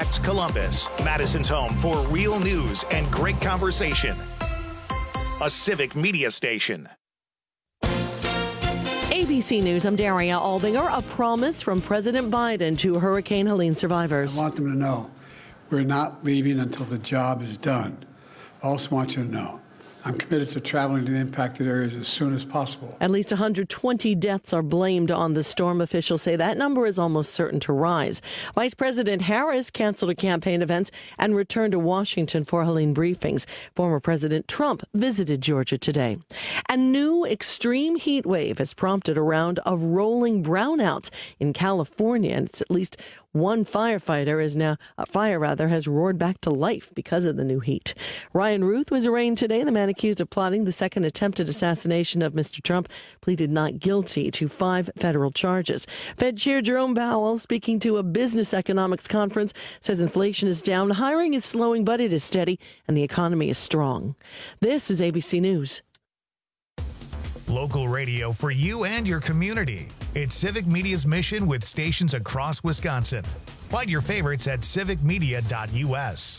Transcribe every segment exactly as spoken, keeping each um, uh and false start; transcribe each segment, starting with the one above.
Facts Columbus, Madison's home for real news and great conversation. A civic media station. A B C News, I'm Daria Albinger. A promise from President Biden to Hurricane Helene survivors. I want them to know we're not leaving until the job is done. I also want you to know I'm committed to traveling to the impacted areas as soon as possible. At least one hundred twenty deaths are blamed on the storm. Officials say that number is almost certain to rise. Vice President Harris canceled campaign events and returned to Washington for Helene briefings. Former President Trump visited Georgia today. A new extreme heat wave has prompted a round of rolling brownouts in California, and it's at least one firefighter is now, a fire rather, has roared back to life because of the new heat. Ryan Ruth was arraigned today. The man accused of plotting the second attempted assassination of Mister Trump pleaded not guilty to five federal charges. Fed Chair Jerome Powell, speaking to a business economics conference, says inflation is down, hiring is slowing, but it is steady, and the economy is strong. This is A B C News. Local radio for you and your community. It's Civic Media's mission with stations across Wisconsin. Find your favorites at civic media dot u s.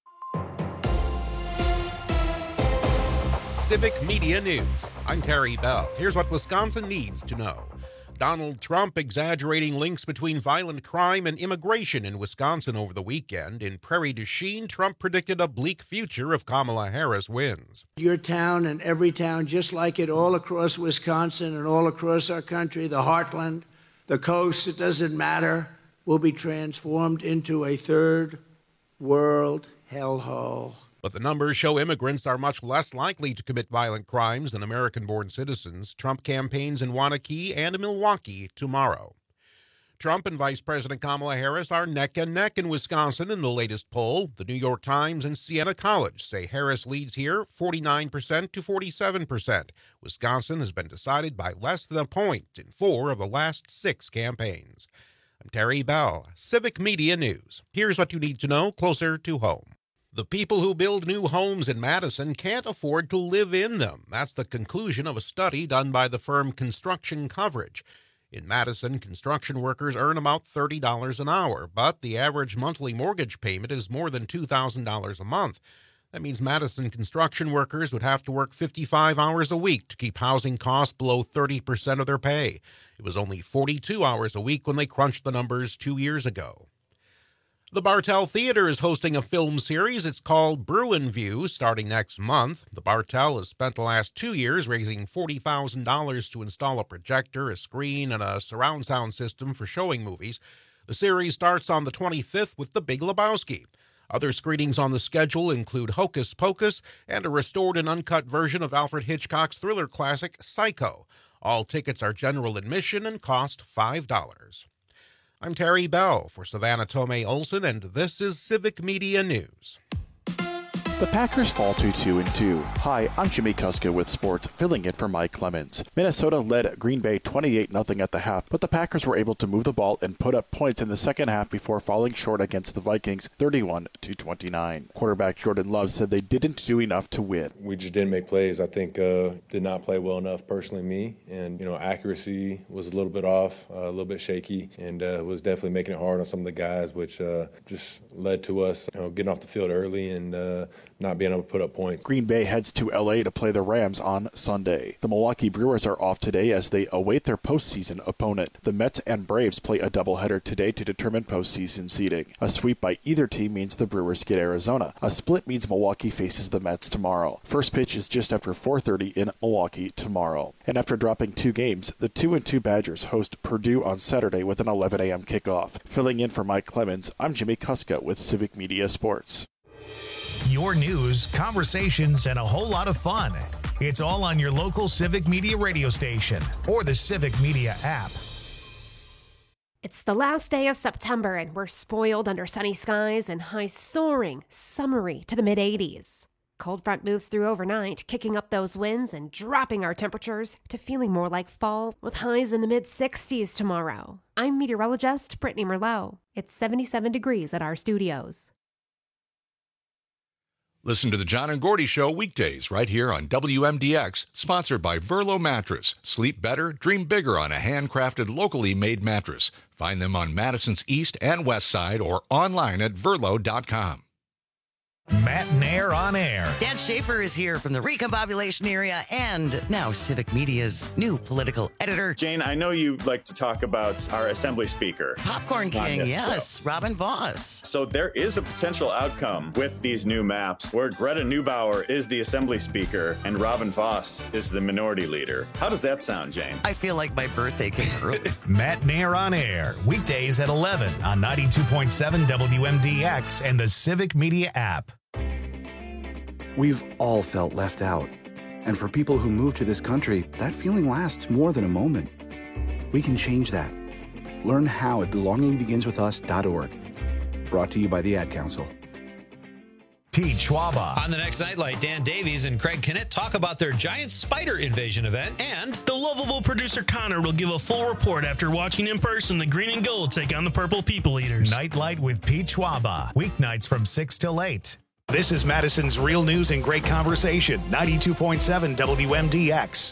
Civic Media News. I'm Terry Bell. Here's what Wisconsin needs to know. Donald Trump exaggerating links between violent crime and immigration in Wisconsin over the weekend. In Prairie du Chien, Trump predicted a bleak future if Kamala Harris wins. Your town and every town, just like it all across Wisconsin and all across our country, the heartland, the coast, it doesn't matter, will be transformed into a third world hellhole. But the numbers show immigrants are much less likely to commit violent crimes than American-born citizens. Trump campaigns in Waunakee and Milwaukee tomorrow. Trump and Vice President Kamala Harris are neck and neck in Wisconsin in the latest poll. The New York Times and Siena College say Harris leads here forty-nine percent to forty-seven percent. Wisconsin has been decided by less than a point in four of the last six campaigns. I'm Terry Bell, Civic Media News. Here's what you need to know closer to home. The people who build new homes in Madison can't afford to live in them. That's the conclusion of a study done by the firm Construction Coverage. In Madison, construction workers earn about thirty dollars an hour, but the average monthly mortgage payment is more than two thousand dollars a month. That means Madison construction workers would have to work fifty-five hours a week to keep housing costs below thirty percent of their pay. It was only forty-two hours a week when they crunched the numbers two years ago. The Bartell Theater is hosting a film series. It's called Bruin View, starting next month. The Bartell has spent the last two years raising forty thousand dollars to install a projector, a screen, and a surround sound system for showing movies. The series starts on the twenty-fifth with The Big Lebowski. Other screenings on the schedule include Hocus Pocus and a restored and uncut version of Alfred Hitchcock's thriller classic Psycho. All tickets are general admission and cost five dollars. I'm Terry Bell for Savannah Tomei Olson, and this is Civic Media News. The Packers fall to two and two. Hi, I'm Jimmy Kuska with sports, filling in for Mike Clemens. Minnesota led Green Bay twenty-eight nothing at the half, but the Packers were able to move the ball and put up points in the second half before falling short against the Vikings thirty-one to twenty-nine. Quarterback Jordan Love said they didn't do enough to win. We just didn't make plays. I think uh, did not play well enough, personally, me. And, you know, accuracy was a little bit off, uh, a little bit shaky, and uh, was definitely making it hard on some of the guys, which uh, just led to us, you know, getting off the field early and uh, not being able to put up points. Green Bay heads to L A to play the Rams on Sunday. The Milwaukee Brewers are off today as they await their postseason opponent. The Mets and Braves play a doubleheader today to determine postseason seeding. A sweep by either team means the Brewers get Arizona. A split means Milwaukee faces the Mets tomorrow. First pitch is just after four thirty in Milwaukee tomorrow. And after dropping two games, the two and two Badgers host Purdue on Saturday with an eleven a.m. kickoff. Filling in for Mike Clemens, I'm Jimmy Kuska with Civic Media Sports. Your news, conversations, and a whole lot of fun. It's all on your local Civic Media radio station or the Civic Media app. It's the last day of September, and we're spoiled under sunny skies and highs soaring, summery to the mid eighties. Cold front moves through overnight, kicking up those winds and dropping our temperatures to feeling more like fall, with highs in the mid sixties tomorrow. I'm meteorologist Brittany Merlot. It's seventy-seven degrees at our studios. Listen to the John and Gordy Show weekdays right here on W M D X, sponsored by Verlo Mattress. Sleep better, dream bigger on a handcrafted, locally made mattress. Find them on Madison's East and West Side or online at verlo dot com. Matt Nair on air. Dan Schaefer is here from the Recombobulation area and now Civic Media's new political editor. Jane, I know you like to talk about our Assembly Speaker. Popcorn King, yes, show. Robin Voss. So there is a potential outcome with these new maps where Greta Neubauer is the Assembly Speaker and Robin Voss is the Minority Leader. How does that sound, Jane? I feel like my birthday came early. Matt Nair on air, weekdays at eleven on ninety-two point seven W M D X and the Civic Media app. We've all felt left out. And for people who move to this country, that feeling lasts more than a moment. We can change that. Learn how at belonging begins with us dot org. Brought to you by the Ad Council. Pete Schwaba. On the next Nightlight, Dan Davies and Craig Kennett talk about their giant spider invasion event, and the lovable producer Connor will give a full report after watching in person the Green and Gold take on the Purple People Eaters. Nightlight with Pete Schwaba. Weeknights from six till eight. This is Madison's Real News and Great Conversation, ninety-two point seven W M D X.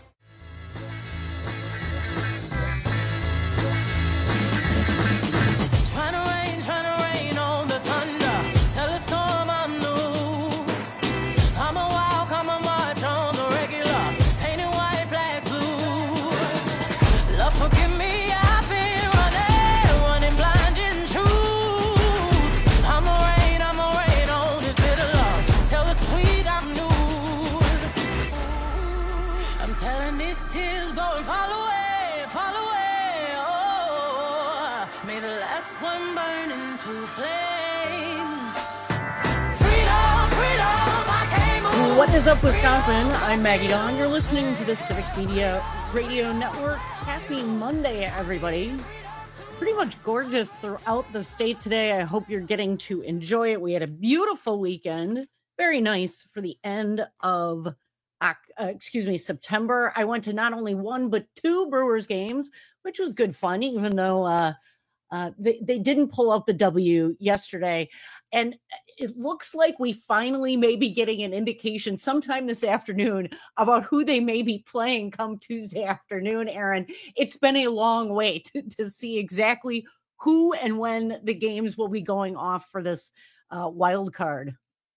What is up, Wisconsin? I'm Maggie Dawn. You're listening to the Civic Media Radio Network. Happy Monday, everybody. Pretty much gorgeous throughout the state today. I hope you're getting to enjoy it. We had a beautiful weekend. Very nice for the end of, uh, excuse me, September. I went to not only one, but two Brewers games, which was good fun, even though uh, uh, they, they didn't pull out the W yesterday. And it looks like we finally may be getting an indication sometime this afternoon about who they may be playing come Tuesday afternoon, Aaron. It's been a long wait to, to see exactly who and when the games will be going off for this uh, wild card.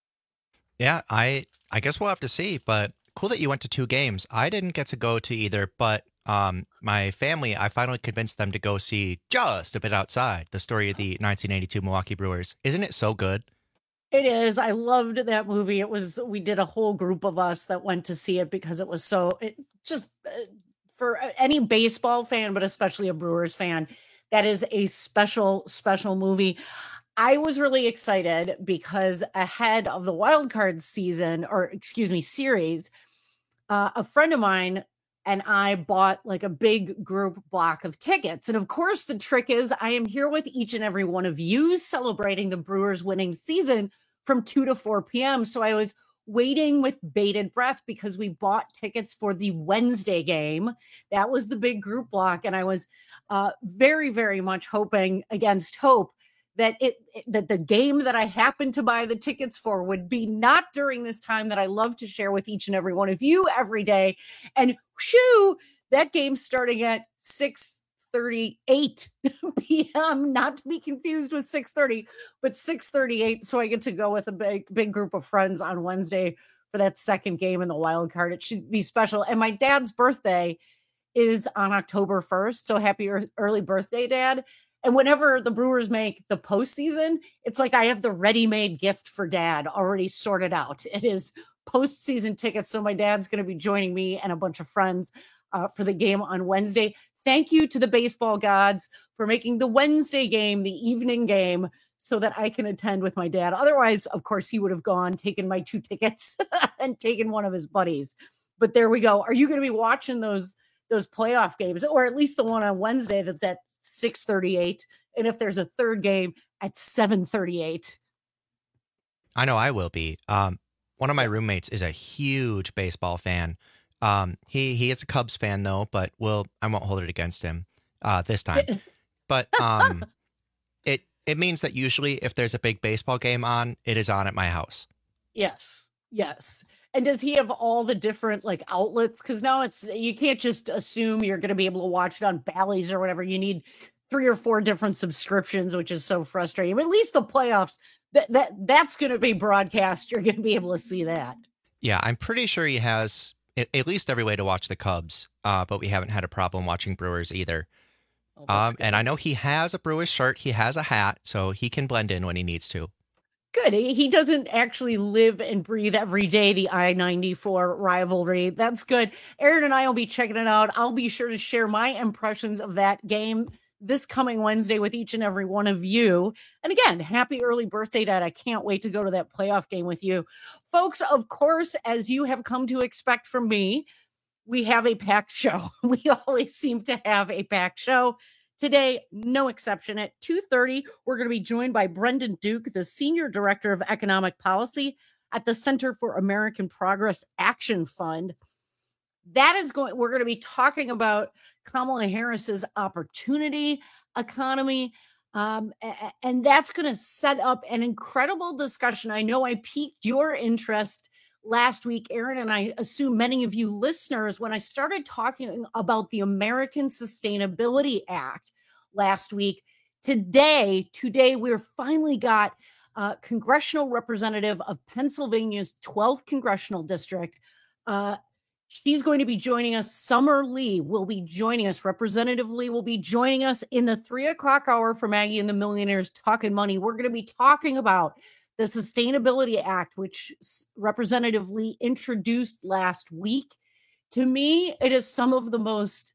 Yeah, I I guess we'll have to see, but cool that you went to two games. I didn't get to go to either, but um, my family, I finally convinced them to go see Just a Bit Outside, the story of the nineteen eighty-two Milwaukee Brewers. Isn't it so good? It is. I loved that movie. It was, we did a whole group of us that went to see it because it was so, it just, uh, for any baseball fan, but especially a Brewers fan, that is a special, special movie. I was really excited because ahead of the wild card season, or excuse me, series, uh, a friend of mine and I bought like a big group block of tickets. And of course, the trick is I am here with each and every one of you celebrating the Brewers winning season from two to four p.m. So I was waiting with bated breath because we bought tickets for the Wednesday game. That was the big group block. And I was uh, very, very much hoping against hope that it that the game that I happened to buy the tickets for would be not during this time that I love to share with each and every one of you every day. And shoo, that game starting at six thirty-eight p.m., not to be confused with six thirty, but six thirty-eight. So I get to go with a big, big group of friends on Wednesday for that second game in the wild card. It should be special. And my dad's birthday is on October first. So happy early birthday, Dad. And whenever the Brewers make the postseason, it's like I have the ready-made gift for Dad already sorted out. It is postseason tickets. So my dad's going to be joining me and a bunch of friends uh, for the game on Wednesday. Thank you to the baseball gods for making the Wednesday game the evening game so that I can attend with my dad. Otherwise, of course, he would have gone, taken my two tickets and taken one of his buddies. But there we go. Are you going to be watching those those playoff games, or at least the one on Wednesday that's at six thirty-eight? And if there's a third game at seven thirty-eight? I know I will be. Um, one of my roommates is a huge baseball fan. Um, he he is a Cubs fan though, but we'll I won't hold it against him uh, this time. But um, it it means that usually if there's a big baseball game on, it is on at my house. Yes. Yes. And does he have all the different like outlets? Because now it's you can't just assume you're going to be able to watch it on Bally's or whatever. You need three or four different subscriptions, which is so frustrating. But at least the playoffs, that that that's going to be broadcast. You're going to be able to see that. Yeah, I'm pretty sure he has at at least every way to watch the Cubs, uh, but we haven't had a problem watching Brewers either. Oh, Um, and I know he has a Brewers shirt. He has a hat, so he can blend in when he needs to. Good. He he doesn't actually live and breathe every day the I ninety-four rivalry. That's good. Aaron and I will be checking it out. I'll be sure to share my impressions of that game this coming Wednesday with each and every one of you. And again, happy early birthday, Dad. I can't wait to go to that playoff game with you. Folks, of course, as you have come to expect from me, we have a packed show. We always seem to have a packed show. Today, no exception. At two thirty, we're going to be joined by Brendan Duke, the Senior Director of Economic Policy at the Center for American Progress Action Fund. That is going, we're going to be talking about Kamala Harris's opportunity economy. Um, and that's going to set up an incredible discussion. I know I piqued your interest last week, Aaron, and I assume many of you listeners, when I started talking about the American Sustainability Act last week. Today, today we're finally got a congressional representative of Pennsylvania's twelfth congressional district. Uh, she's going to be joining us. Summer Lee will be joining us. Representative Lee will be joining us in the three o'clock hour for Maggie and the Millionaires Talking Money. We're going to be talking about the Sustainability Act, which Representative Lee introduced last week. To me, it is some of the most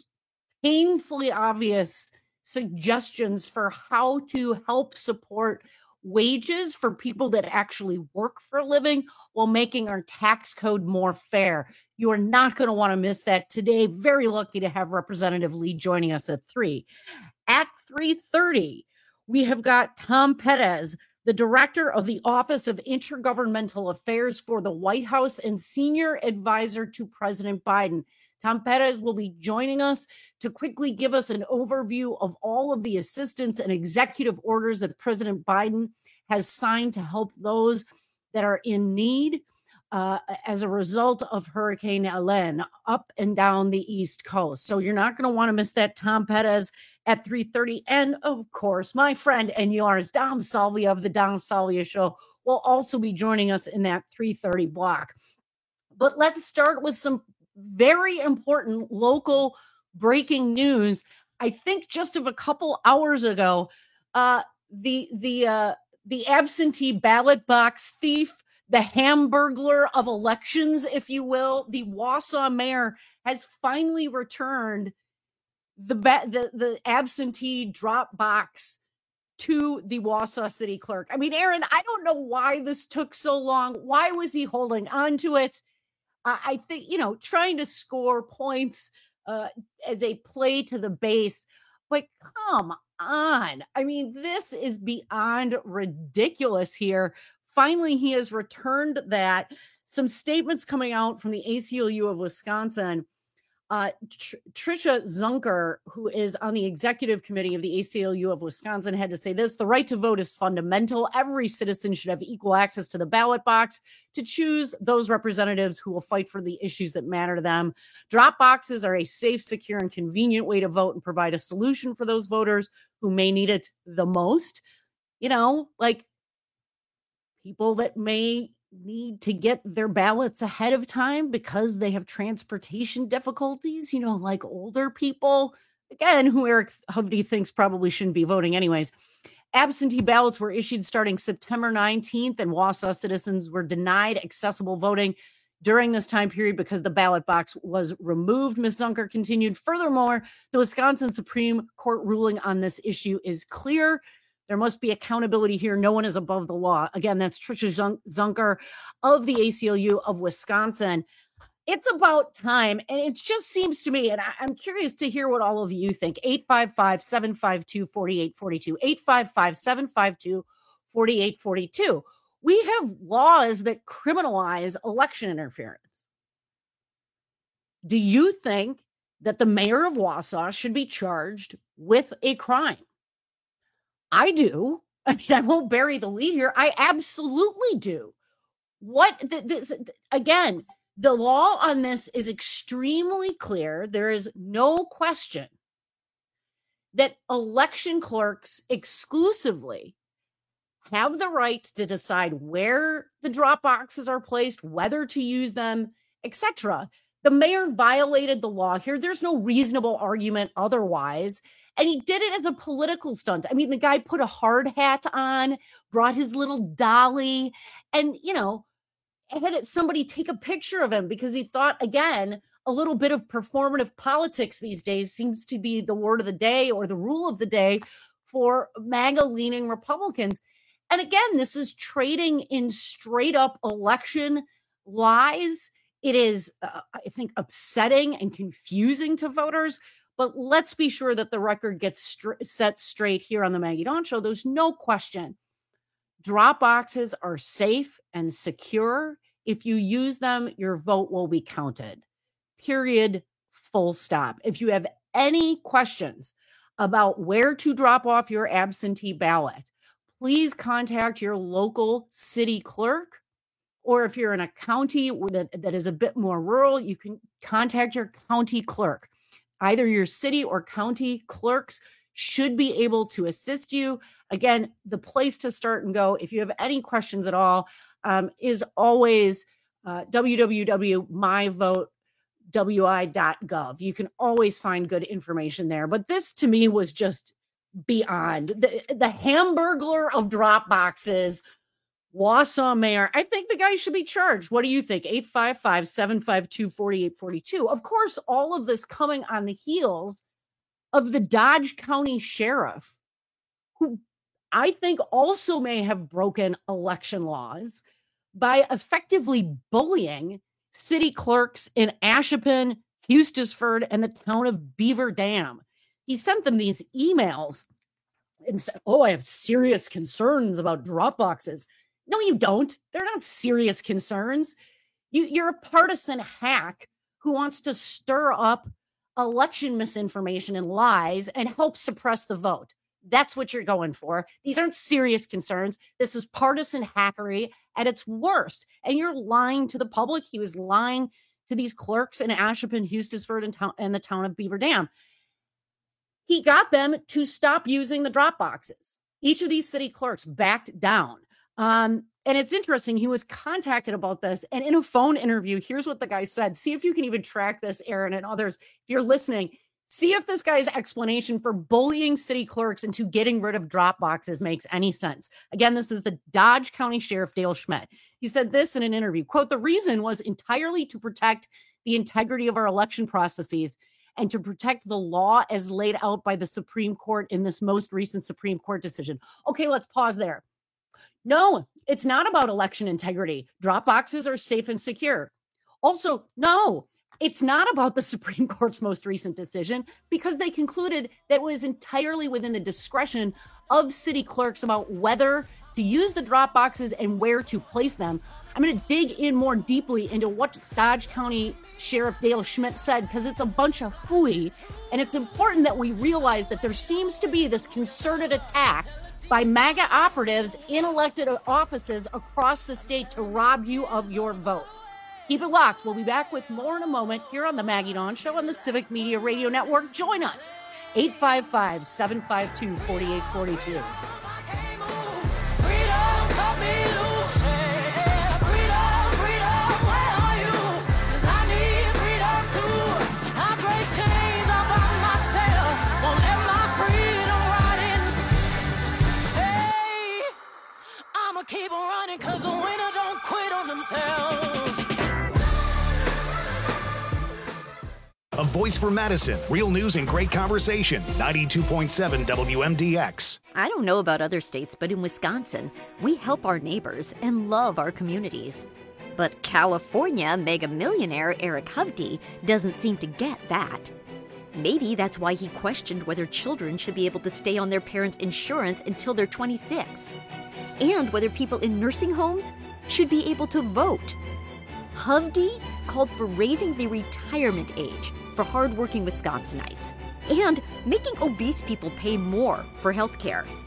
painfully obvious suggestions for how to help support wages for people that actually work for a living while making our tax code more fair. You are not going to want to miss that today. Very lucky to have Representative Lee joining us at three. At three thirty, we have got Tom Perez, the director of the Office of Intergovernmental Affairs for the White House and senior advisor to President Biden. Tom Perez will be joining us to quickly give us an overview of all of the assistance and executive orders that President Biden has signed to help those that are in need uh, as a result of Hurricane Helene up and down the East Coast. So you're not going to want to miss that. Tom Perez at three thirty. And of course, my friend and yours, Dom Salvia of the Dom Salvia Show, will also be joining us in that three thirty block. But let's start with some very important local breaking news. I think just of a couple hours ago, uh, the the uh, the absentee ballot box thief, the Hamburglar of elections, if you will, the Wausau mayor has finally returned the ba- the the absentee drop box to the Wausau city clerk. I mean, Aaron, I don't know why this took so long. Why was he holding on to it? Uh, I think, you know, trying to score points uh, as a play to the base. But come on. I mean, this is beyond ridiculous here. Finally, he has returned that. Some statements coming out from the A C L U of Wisconsin. Uh, Tr- Tricia Zunker, who is on the executive committee of the A C L U of Wisconsin, had to say this: the right to vote is fundamental. Every citizen should have equal access to the ballot box to choose those representatives who will fight for the issues that matter to them. Drop boxes are a safe, secure, and convenient way to vote and provide a solution for those voters who may need it the most. You know, like people that may need to get their ballots ahead of time because they have transportation difficulties, you know, like older people, again, who Eric Hovde thinks probably shouldn't be voting anyways. Absentee ballots were issued starting September nineteenth, and Wausau citizens were denied accessible voting during this time period because the ballot box was removed. Miz Zunker continued. Furthermore, the Wisconsin Supreme Court ruling on this issue is clear. There must be accountability here. No one is above the law. Again, that's Tricia Zunker of the A C L U of Wisconsin. It's about time. And it just seems to me, and I, I'm curious to hear what all of you think. eight five five, seven five two, four eight four two. eight five five, seven five two, four eight four two. We have laws that criminalize election interference. Do you think that the mayor of Wausau should be charged with a crime? I do. I mean, I won't bury the lead here. I absolutely do. What, the, this, again, the law on this is extremely clear. There is no question that election clerks exclusively have the right to decide where the drop boxes are placed, whether to use them, et cetera. The mayor violated the law here. There's no reasonable argument otherwise. And he did it as a political stunt. I mean, the guy put a hard hat on, brought his little dolly, and, you know, had somebody take a picture of him because he thought, again, a little bit of performative politics these days seems to be the word of the day or the rule of the day for MAGA-leaning Republicans. And again, this is trading in straight up election lies. It is, uh, I think, upsetting and confusing to voters. But let's be sure that the record gets str- set straight here on the Maggie Dawn Show. There's no question. Drop boxes are safe and secure. If you use them, your vote will be counted. Period. Full stop. If you have any questions about where to drop off your absentee ballot, please contact your local city clerk. Or if you're in a county that, that is a bit more rural, you can contact your county clerk. Either your city or county clerks should be able to assist you. Again, the place to start and go, if you have any questions at all, um, is always uh, w w w dot my vote w i dot gov. You can always find good information there. But this, to me, was just beyond. The, the Hamburglar of drop boxes, Wausau mayor. I think the guy should be charged. What do you think? eight five five, seven five two, four eight four two. Of course, all of this coming on the heels of the Dodge County sheriff, who I think also may have broken election laws by effectively bullying city clerks in Ashippun, Hustisford, and the town of Beaver Dam. He sent them these emails and said, oh, I have serious concerns about drop boxes. No, you don't. They're not serious concerns. You, you're a partisan hack who wants to stir up election misinformation and lies and help suppress the vote. That's what you're going for. These aren't serious concerns. This is partisan hackery at its worst. And you're lying to the public. He was lying to these clerks in Ashippun, Hustisford, and, town, and the town of Beaver Dam. He got them to stop using the drop boxes. Each of these city clerks backed down. Um, and it's interesting. He was contacted about this. And in a phone interview, here's what the guy said. See if you can even track this, Aaron, and others. If you're listening, see if this guy's explanation for bullying city clerks into getting rid of drop boxes makes any sense. Again, this is the Dodge County Sheriff Dale Schmidt. He said this in an interview, quote, the reason was entirely to protect the integrity of our election processes and to protect the law as laid out by the Supreme Court in this most recent Supreme Court decision. Okay, let's pause there. No, it's not about election integrity. Drop boxes are safe and secure. Also, no, it's not about the Supreme Court's most recent decision because they concluded that it was entirely within the discretion of city clerks about whether to use the drop boxes and where to place them. I'm going to dig in more deeply into what Dodge County Sheriff Dale Schmidt said because it's a bunch of hooey, and it's important that we realize that there seems to be this concerted attack by MAGA operatives in elected offices across the state to rob you of your vote. Keep it locked. We'll be back with more in a moment here on the Maggie Dawn Show on the Civic Media Radio Network. Join us, eight five five, seven five two, four eight four two. Keep on running because the winner don't quit on themselves. A voice for Madison. Real news and great conversation. ninety-two point seven W M D X. I don't know about other states, but in Wisconsin, we help our neighbors and love our communities. But California mega millionaire Eric Hovde doesn't seem to get that. Maybe that's why he questioned whether children should be able to stay on their parents' insurance until they're twenty-six. And whether people in nursing homes should be able to vote. Hovde called for raising the retirement age for hardworking Wisconsinites and making obese people pay more for health care.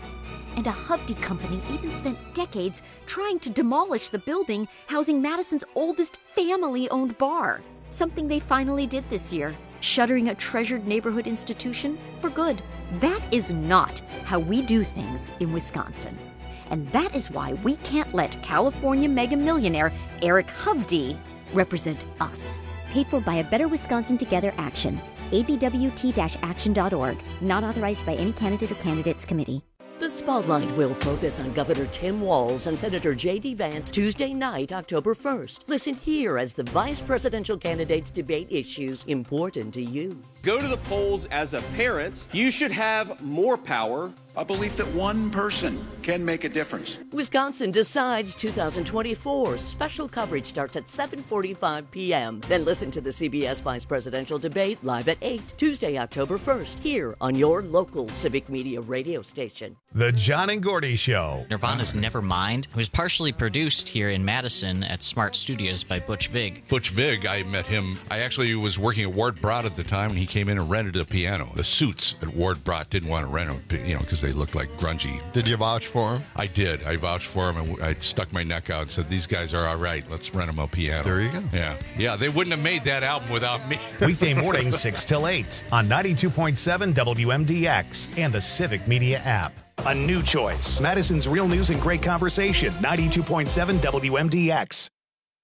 And a Hovde company even spent decades trying to demolish the building housing Madison's oldest family-owned bar. Something they finally did this year, shuttering a treasured neighborhood institution for good. That is not how we do things in Wisconsin. And that is why we can't let California mega millionaire Eric Hovde represent us. Paid for by a Better Wisconsin Together Action. A B W T action dot org. Not authorized by any candidate or candidates committee. The Spotlight will focus on Governor Tim Walz and Senator J D. Vance Tuesday night, October first. Listen here as the vice presidential candidates debate issues important to you. Go to the polls as a parent. You should have more power. A belief that one person can make a difference. Wisconsin Decides twenty twenty-four. Special coverage starts at seven forty-five p.m. Then listen to the C B S Vice Presidential Debate live at eight, Tuesday, October first, here on your local Civic Media radio station. The John and Gordy Show. Nirvana's Nevermind was partially produced here in Madison at Smart Studios by Butch Vig. Butch Vig, I met him. I actually was working at Ward Brott at the time, and he came in and rented a piano. The suits at Ward Brott didn't want to rent them, you know, because they looked like grungy. Did you vouch for him? I did. I vouched for him, and I stuck my neck out and said, these guys are all right. Let's rent them a piano. There you go. Yeah. Yeah, they wouldn't have made that album without me. Weekday mornings, six till eight on ninety-two point seven W M D X and the Civic Media app. A new choice. Madison's real news and great conversation. ninety-two point seven W M D X.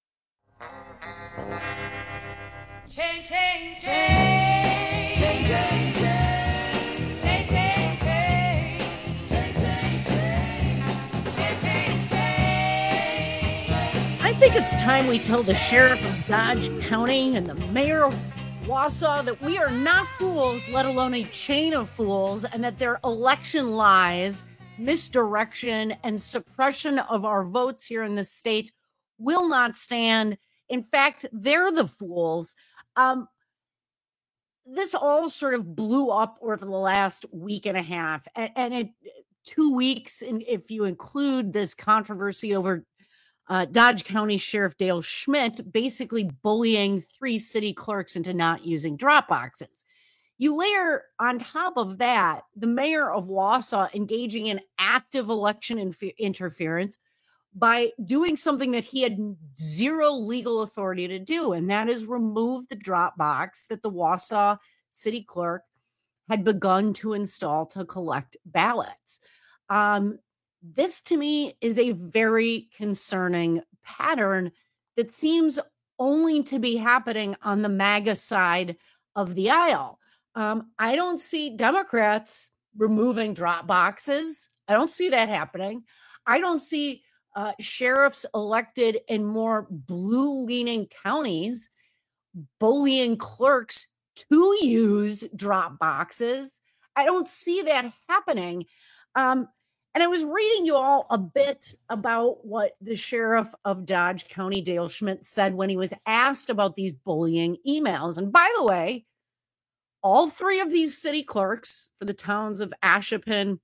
Change, change, change. Change, change, change. Change, change, change. Change, change, change. Change, change, change. I think it's time we tell the sheriff of Dodge County and the mayor of Wausau that we are not fools, let alone a chain of fools, and that their election lies, misdirection, and suppression of our votes here in the state will not stand. In fact, they're the fools. Um, this all sort of blew up over the last week and a half, and, and it two weeks, in, if you include this controversy over Uh, Dodge County Sheriff Dale Schmidt basically bullying three city clerks into not using drop boxes. You layer on top of that the mayor of Wausau engaging in active election inf- interference by doing something that he had zero legal authority to do, and that is remove the drop box that the Wausau city clerk had begun to install to collect ballots. Um, This, to me, is a very concerning pattern that seems only to be happening on the MAGA side of the aisle. Um, I don't see Democrats removing drop boxes. I don't see that happening. I don't see uh, sheriffs elected in more blue-leaning counties bullying clerks to use drop boxes. I don't see that happening. Um, And I was reading you all a bit about what the sheriff of Dodge County, Dale Schmidt, said when he was asked about these bullying emails. And by the way, all three of these city clerks for the towns of Ashippun,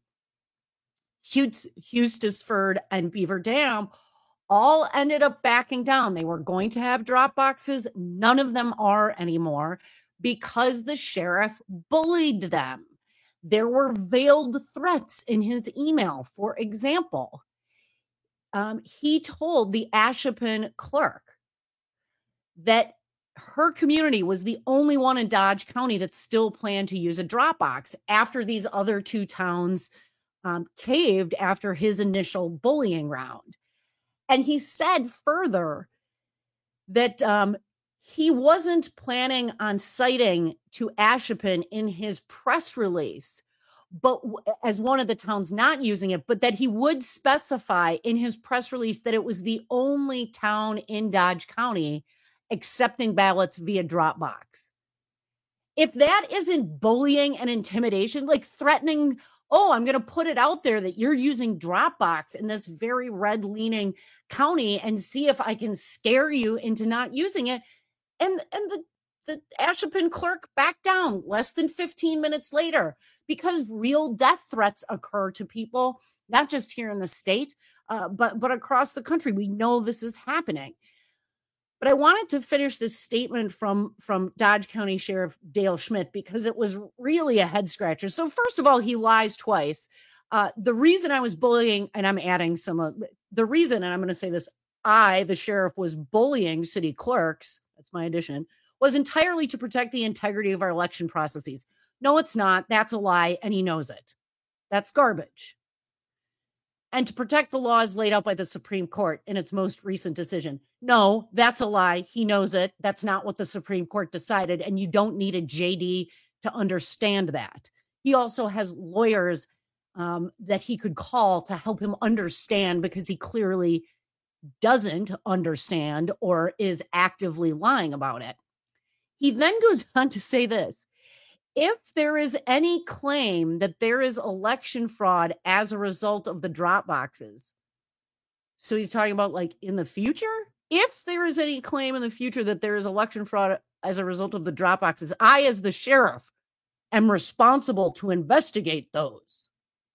Hustisford, and Beaver Dam all ended up backing down. They were going to have drop boxes. None of them are anymore because the sheriff bullied them. There were veiled threats in his email. For example, um, he told the Ashippun clerk that her community was the only one in Dodge County that still planned to use a drop box after these other two towns um, caved after his initial bullying round. And he said further that um, he wasn't planning on citing to Ashippun in his press release, but as one of the towns not using it, but that he would specify in his press release that it was the only town in Dodge County accepting ballots via Dropbox. If that isn't bullying and intimidation, like threatening, oh, I'm going to put it out there that you're using Dropbox in this very red-leaning county and see if I can scare you into not using it. And, and the, the Ashippun clerk backed down less than fifteen minutes later because real death threats occur to people, not just here in the state, uh, but, but across the country. We know this is happening. But I wanted to finish this statement from, from Dodge County Sheriff Dale Schmidt because it was really a head scratcher. So first of all, he lies twice. Uh, the reason I was bullying, and I'm adding some of the reason, and I'm going to say this, I, the sheriff, was bullying city clerks, that's my addition, was entirely to protect the integrity of our election processes. No, it's not. That's a lie, and he knows it. That's garbage. And to protect the laws laid out by the Supreme Court in its most recent decision. No, that's a lie. He knows it. That's not what the Supreme Court decided, and you don't need a J D to understand that. He also has lawyers um, that he could call to help him understand, because he clearly doesn't understand or is actively lying about it. He then goes on to say this: if there is any claim that there is election fraud as a result of the drop boxes, so he's talking about like in the future, if there is any claim in the future that there is election fraud as a result of the drop boxes, I, as the sheriff, am responsible to investigate those.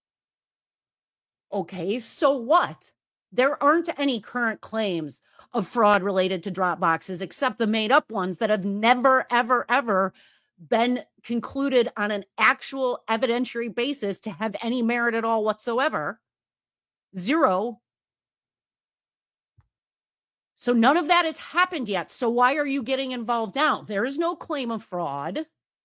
Okay, so what? There aren't any current claims of fraud related to drop boxes, except the made up ones that have never, ever, ever been concluded on an actual evidentiary basis to have any merit at all whatsoever. Zero. So none of that has happened yet. So why are you getting involved now? There is no claim of fraud.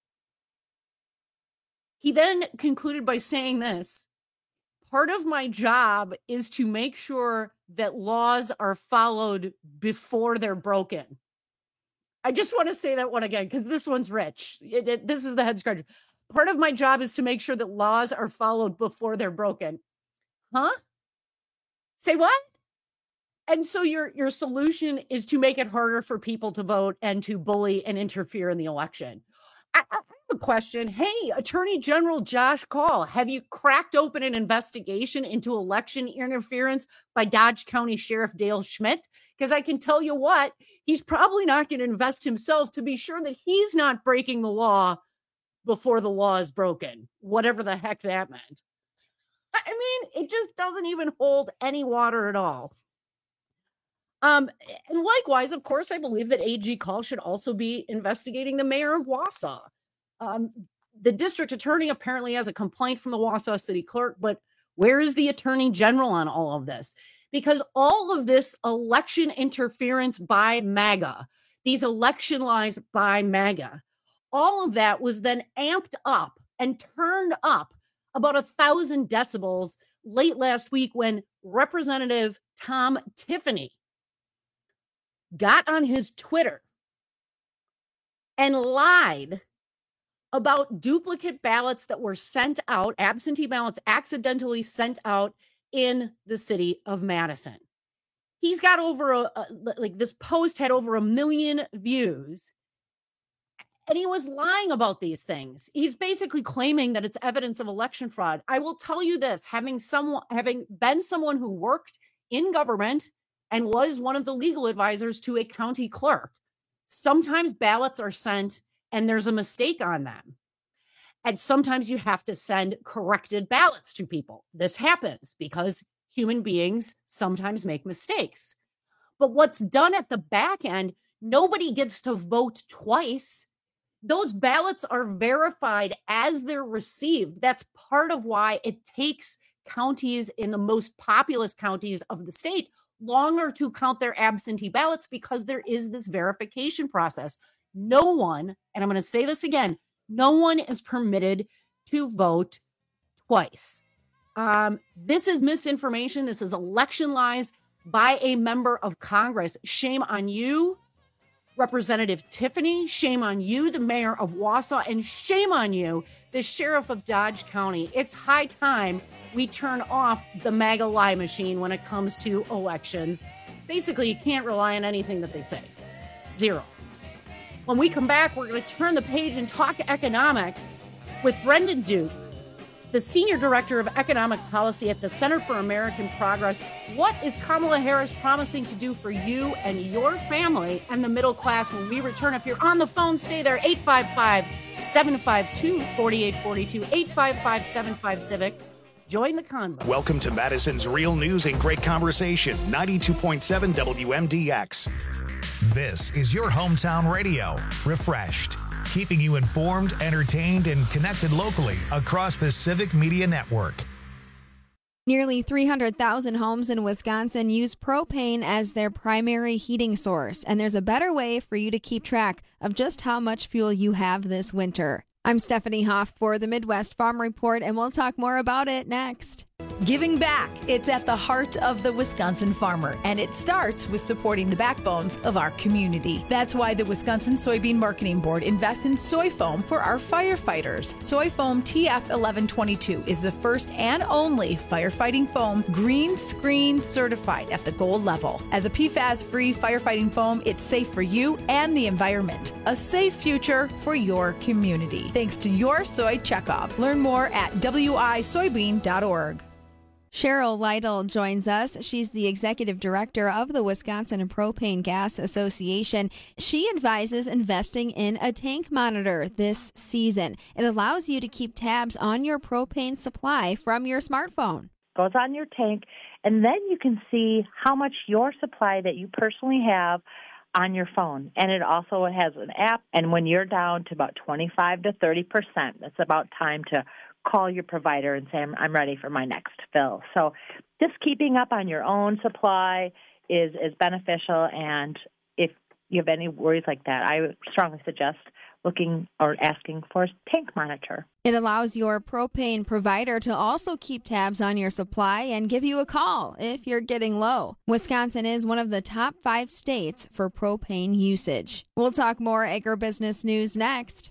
He then concluded by saying this: part of my job is to make sure that laws are followed before they're broken. I just want to say that one again, because this one's rich. It, it, this is the head scratcher. Part of my job is to make sure that laws are followed before they're broken. Huh? Say what? And so your, your solution is to make it harder for people to vote and to bully and interfere in the election. I, I have a question. Hey, Attorney General Josh Kaul, have you cracked open an investigation into election interference by Dodge County Sheriff Dale Schmidt? Because I can tell you what, he's probably not going to invest himself to be sure that he's not breaking the law before the law is broken, whatever the heck that meant. I mean, it just doesn't even hold any water at all. Um, and likewise, of course, I believe that A G Kaul should also be investigating the mayor of Wausau. Um, the district attorney apparently has a complaint from the Wausau city clerk, but where is the attorney general on all of this? Because all of this election interference by MAGA, these election lies by MAGA, all of that was then amped up and turned up about a thousand decibels late last week when Representative Tom Tiffany got on his Twitter and lied about duplicate ballots that were sent out, absentee ballots accidentally sent out in the city of Madison. He's got over a, a like this post had over a million views, and he was lying about these things. He's basically claiming that it's evidence of election fraud. I will tell you this, having someone having been someone who worked in government and was one of the legal advisors to a county clerk, sometimes ballots are sent and there's a mistake on them. And sometimes you have to send corrected ballots to people. This happens because human beings sometimes make mistakes. But what's done at the back end, nobody gets to vote twice. Those ballots are verified as they're received. That's part of why it takes counties in the most populous counties of the state longer to count their absentee ballots, because there is this verification process. No one, and I'm going to say this again, no one is permitted to vote twice. Um, this is misinformation. This is election lies by a member of Congress. Shame on you, Representative Tiffany. Shame on you, the mayor of Wausau, and shame on you, the sheriff of Dodge County. It's high time we turn off the MAGA lie machine when it comes to elections. Basically, you can't rely on anything that they say. Zero. When we come back, we're going to turn the page and talk economics with Brendan Duke, the Senior Director of Economic Policy at the Center for American Progress. What is Kamala Harris promising to do for you and your family and the middle class when we return? If you're on the phone, stay there. eight five five, seven five two, four eight four two, eight five five, seven five, CIVIC. Join the convo. Welcome to Madison's Real News and Great Conversation, ninety-two point seven W M D X. This is your hometown radio, refreshed, keeping you informed, entertained, and connected locally across the Civic Media Network. Nearly three hundred thousand homes in Wisconsin use propane as their primary heating source, and there's a better way for you to keep track of just how much fuel you have this winter. I'm Stephanie Hoff for the Midwest Farm Report, and we'll talk more about it next. Giving back. It's at the heart of the Wisconsin farmer, and it starts with supporting the backbones of our community. That's why the Wisconsin Soybean Marketing Board invests in soy foam for our firefighters. Soy foam T F eleven twenty-two is the first and only firefighting foam green screen certified at the gold level. As a P FAS-free firefighting foam, it's safe for you and the environment. A safe future for your community. Thanks to your soy checkoff. Learn more at w i soybean dot org. Cheryl Lytle joins us. She's the executive director of the Wisconsin Propane Gas Association. She advises investing in a tank monitor this season. It allows you to keep tabs on your propane supply from your smartphone. Goes on your tank, and then you can see how much your supply that you personally have on your phone. And it also has an app, and when you're down to about twenty-five to thirty percent, it's about time to call your provider and say, I'm, I'm ready for my next fill. So just keeping up on your own supply is, is beneficial, and if you have any worries like that, I would strongly suggest looking or asking for a tank monitor. It allows your propane provider to also keep tabs on your supply and give you a call if you're getting low. Wisconsin is one of the top five states for propane usage. We'll talk more agribusiness news next.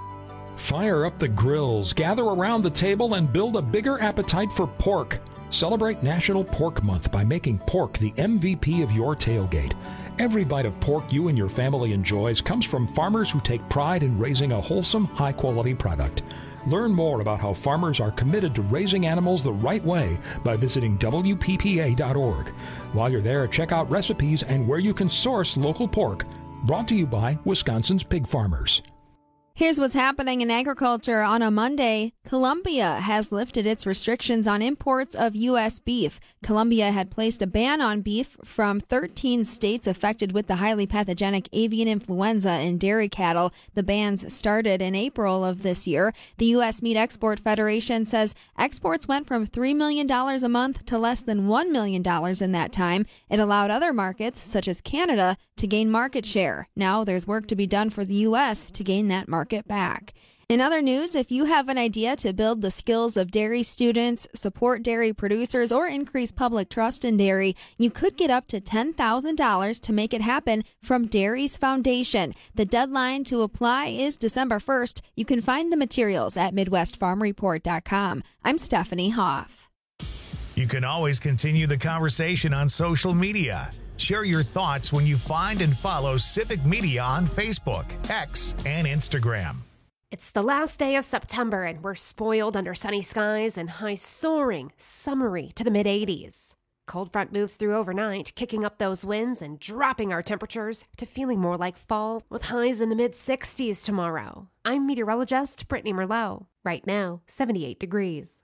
Fire up the grills, gather around the table, and build a bigger appetite for pork. Celebrate National Pork Month by making pork the M V P of your tailgate. Every bite of pork you and your family enjoys comes from farmers who take pride in raising a wholesome, high-quality product. Learn more about how farmers are committed to raising animals the right way by visiting w p p a dot org. While you're there, check out recipes and where you can source local pork. Brought to you by Wisconsin's Pig Farmers. Here's what's happening in agriculture. On a Monday, Colombia has lifted its restrictions on imports of U S beef. Colombia had placed a ban on beef from thirteen states affected with the highly pathogenic avian influenza in dairy cattle. The bans started in April of this year. The U S Meat Export Federation says exports went from three million dollars a month to less than one million dollars in that time. It allowed other markets, such as Canada, to gain market share. Now there's work to be done for the U S to gain that market back. In other news, if you have an idea to build the skills of dairy students, support dairy producers, or increase public trust in dairy, you could get up to ten thousand dollars to make it happen from Dairies Foundation. The deadline to apply is December first. You can find the materials at midwest farm report dot com. I'm Stephanie Hoff. You can always continue the conversation on social media. Share your thoughts when you find and follow Civic Media on Facebook, X, and Instagram. It's the last day of September, and we're spoiled under sunny skies and highs soaring, summery to the mid eighties. Cold front moves through overnight, kicking up those winds and dropping our temperatures to feeling more like fall, with highs in the mid sixties tomorrow. I'm meteorologist Brittany Merlot. Right now, seventy-eight degrees.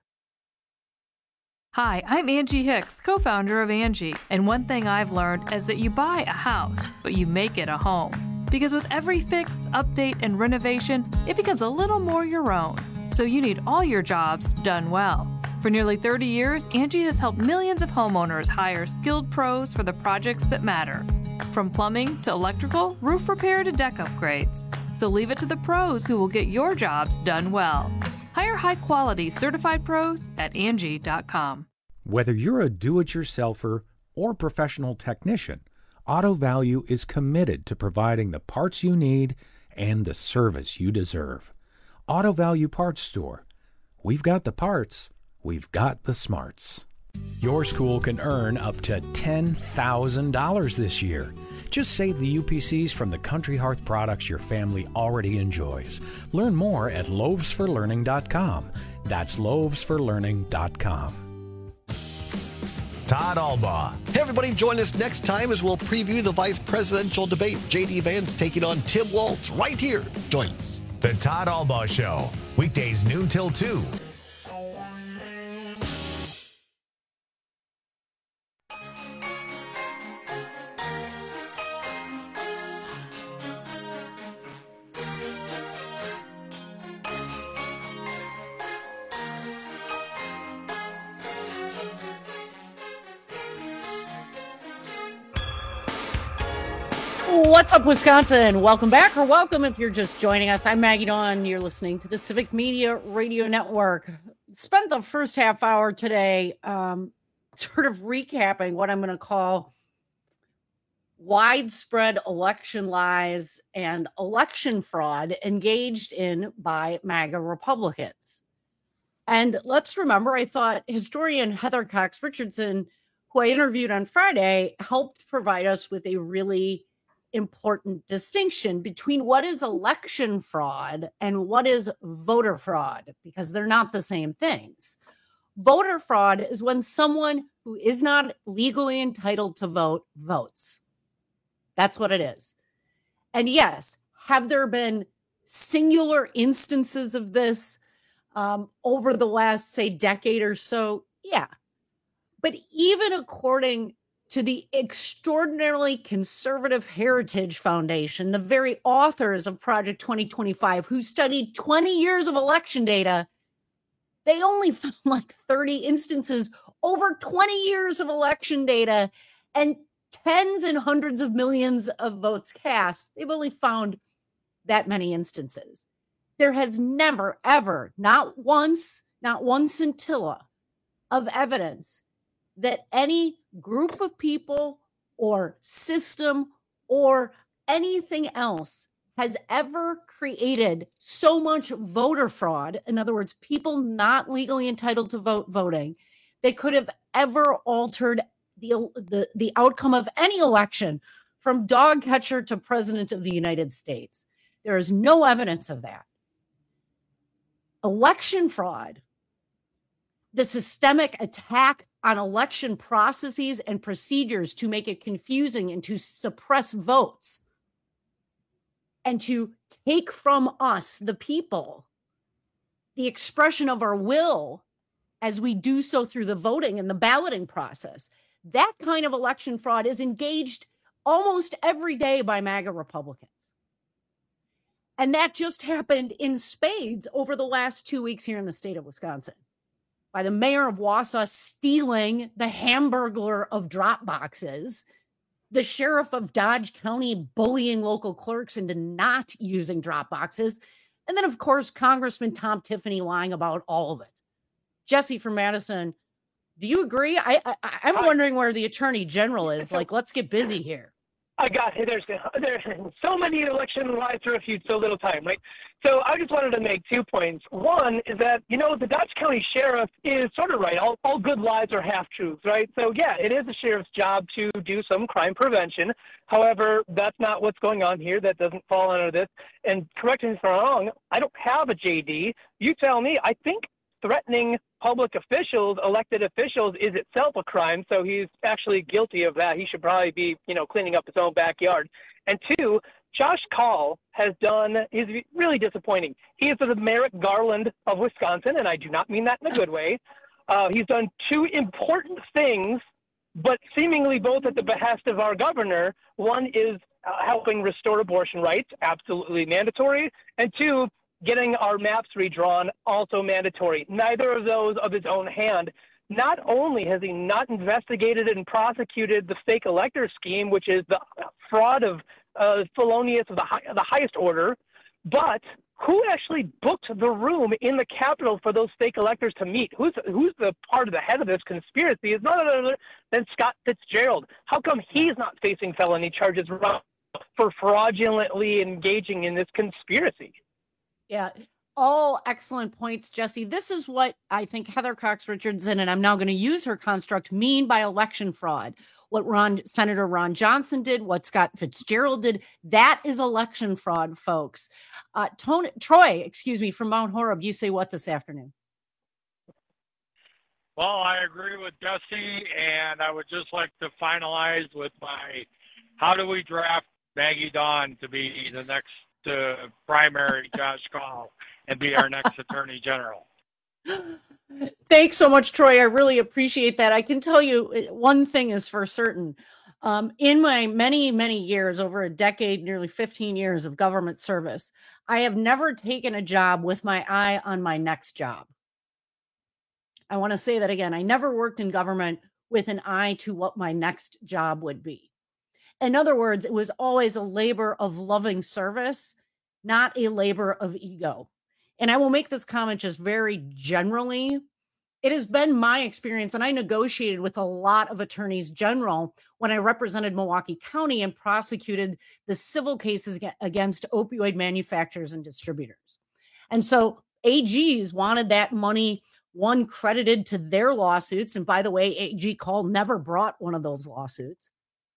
Hi, I'm Angie Hicks, co-founder of Angie, and one thing I've learned is that you buy a house, but you make it a home. Because with every fix, update, and renovation, it becomes a little more your own. So you need all your jobs done well. For nearly thirty years, Angie has helped millions of homeowners hire skilled pros for the projects that matter. From plumbing to electrical, roof repair to deck upgrades. So leave it to the pros who will get your jobs done well. Hire high-quality certified pros at Angie dot com. Whether you're a do-it-yourselfer or professional technician, Auto Value is committed to providing the parts you need and the service you deserve. Auto Value Parts Store. We've got the parts. We've got the smarts. Your school can earn up to ten thousand dollars this year. Just save the U P Cs from the Country Hearth products your family already enjoys. Learn more at loaves for learning dot com. That's loaves for learning dot com. Todd Albaugh. Hey, everybody, join us next time as we'll preview the vice presidential debate. J D Vance taking on Tim Walz right here. Join us. The Todd Albaugh Show, weekdays noon till two. What's up, Wisconsin? Welcome back, or welcome if you're just joining us. I'm Maggie Dawn. You're listening to the Civic Media Radio Network. Spent the first half hour today um, sort of recapping what I'm going to call widespread election lies and election fraud engaged in by MAGA Republicans. And let's remember, I thought historian Heather Cox Richardson, who I interviewed on Friday, helped provide us with a really important distinction between what is election fraud and what is voter fraud, because they're not the same things. Voter fraud is when someone who is not legally entitled to vote votes. That's what it is. And yes, have there been singular instances of this um, over the last, say, decade or so? Yeah. But even according to the extraordinarily conservative Heritage Foundation, the very authors of Project twenty twenty-five, who studied twenty years of election data, they only found like thirty instances over twenty years of election data and tens and hundreds of millions of votes cast. They've only found that many instances. There has never, ever, not once, not one scintilla of evidence that any group of people or system or anything else has ever created so much voter fraud, in other words, people not legally entitled to vote voting, that could have ever altered the, the, the outcome of any election from dog catcher to president of the United States. There is no evidence of that. Election fraud, the systemic attack on election processes and procedures to make it confusing and to suppress votes and to take from us, the people, the expression of our will as we do so through the voting and the balloting process. That kind of election fraud is engaged almost every day by MAGA Republicans. And that just happened in spades over the last two weeks here in the state of Wisconsin, by the mayor of Wausau stealing the Hamburglar of drop boxes, the sheriff of Dodge County bullying local clerks into not using drop boxes, and then, of course, Congressman Tom Tiffany lying about all of it. Jesse from Madison, do you agree? I, I, I'm wondering where the attorney general is. Like, let's get busy here. I got there's there's so many election lies to refute so little time, right? So I just wanted to make two points. One is that, you know, the Dodge County sheriff is sort of right. All, all good lies are half truths, right? So yeah, it is the sheriff's job to do some crime prevention. However, that's not what's going on here. That doesn't fall under this. And correct me if I'm wrong, I don't have a J D. You tell me. I think threatening public officials, elected officials, is itself a crime. So he's actually guilty of that. He should probably be, you know, cleaning up his own backyard. And two, Josh Kaul has done, he's really disappointing. He is the Merrick Garland of Wisconsin, and I do not mean that in a good way. Uh, he's done two important things, but seemingly both at the behest of our governor. One is uh, helping restore abortion rights, absolutely mandatory. And two, getting our maps redrawn, also mandatory. Neither of those of his own hand. Not only has he not investigated and prosecuted the fake elector scheme, which is the fraud of uh, felonious of the, high, the highest order, but who actually booked the room in the Capitol for those fake electors to meet? Who's who's the part of the head of this conspiracy is none other than Scott Fitzgerald. How come he's not facing felony charges for fraudulently engaging in this conspiracy? Yeah, all excellent points, Jesse. This is what I think Heather Cox Richardson, and I'm now going to use her construct, mean by election fraud. What Ron, Senator Ron Johnson did, what Scott Fitzgerald did, that is election fraud, folks. Uh, Tony, Troy, excuse me, from Mount Horeb, you say what this afternoon? Well, I agree with Jesse, and I would just like to finalize with my, how do we draft Maggie Dawn to be the next to primary Josh Kaul and be our next attorney general. Thanks so much, Troy. I really appreciate that. I can tell you one thing is for certain. Um, in my many, many years, over a decade, nearly fifteen years of government service, I have never taken a job with my eye on my next job. I want to say that again. I never worked in government with an eye to what my next job would be. In other words, it was always a labor of loving service, not a labor of ego. And I will make this comment just very generally. It has been my experience, and I negotiated with a lot of attorneys general when I represented Milwaukee County and prosecuted the civil cases against opioid manufacturers and distributors. And so A Gs wanted that money, one, credited to their lawsuits. And by the way, A G Call never brought one of those lawsuits.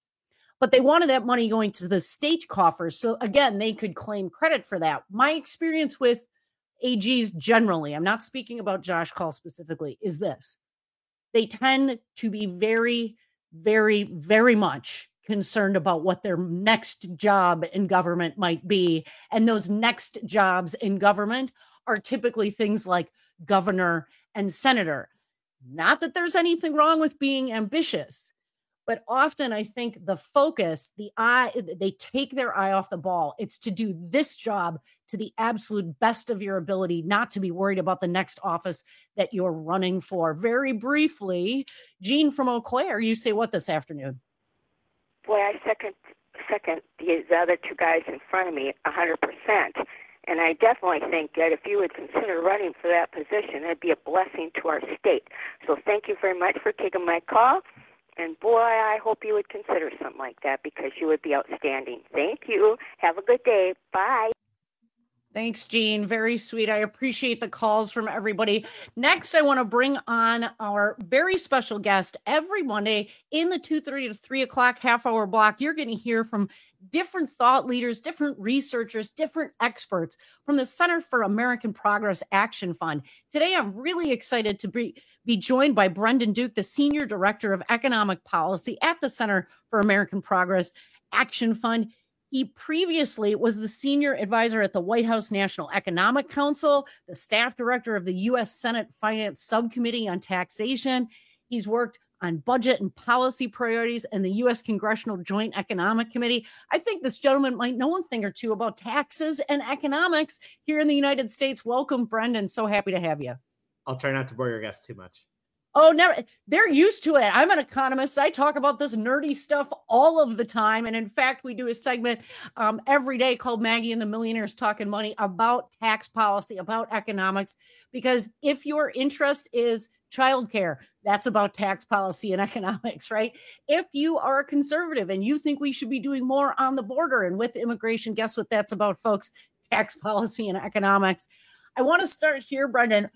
But they wanted that money going to the state coffers. So again, they could claim credit for that. My experience with A Gs generally, I'm not speaking about Josh Call specifically, is this. They tend to be very, very, very much concerned about what their next job in government might be. And those next jobs in government are typically things like governor and senator. Not that there's anything wrong with being ambitious, but often I think the focus, the eye, they take their eye off the ball. It's to do this job to the absolute best of your ability, not to be worried about the next office that you're running for. Very briefly, Jean from Eau Claire, you say what this afternoon? Boy, I second second the, the other two guys in front of me one hundred percent. And I definitely think that if you would consider running for that position, it'd be a blessing to our state. So thank you very much for taking my call. And boy, I hope you would consider something like that because you would be outstanding. Thank you. Have a good day. Bye. Thanks, Jean. Very sweet. I appreciate the calls from everybody. Next, I want to bring on our very special guest every Monday in the two thirty to three o'clock half hour block. You're going to hear from different thought leaders, different researchers, different experts from the Center for American Progress Action Fund. Today, I'm really excited to be, be joined by Brendan Duke, the Senior Director of Economic Policy at the Center for American Progress Action Fund. He previously was the senior advisor at the White House National Economic Council, the staff director of the U S Senate Finance Subcommittee on Taxation. He's worked on budget and policy priorities and the U S Congressional Joint Economic Committee. I think this gentleman might know a thing or two about taxes and economics here in the United States. Welcome, Brendan. So happy to have you. I'll try not to bore your guests too much. Oh, never. They're used to it. I'm an economist. I talk about this nerdy stuff all of the time. And in fact, we do a segment um, every day called Maggie and the Millionaires Talking Money about tax policy, about economics, because if your interest is childcare, that's about tax policy and economics, right? If you are a conservative and you think we should be doing more on the border and with immigration, guess what that's about, folks? Tax policy and economics. I want to start here, Brendan.